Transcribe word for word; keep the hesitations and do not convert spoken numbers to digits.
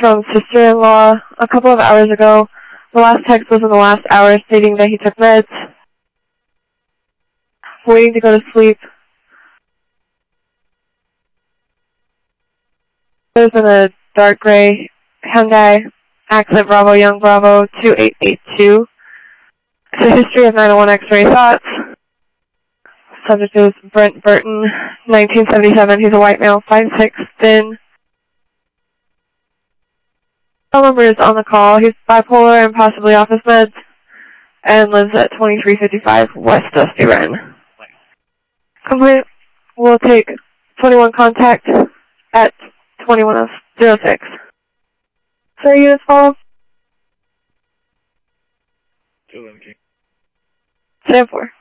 from sister-in-law a couple of hours ago. The last text was in the last hour stating that he took meds. Waiting to go to sleep. There's in a dark gray Hyundai Accent Bravo Young Bravo two eight eight two. It's a history of nine oh one X-ray thoughts. Subject is Brent Burton, nineteen seventy-seven. He's a white male, five six, thin. Phone number is on the call. He's bipolar and possibly off his meds, and lives at twenty-three fifty-five West Dusty Wren. Complaint will take twenty-one contact at twenty-one oh six. Sir, units follow? Stand for.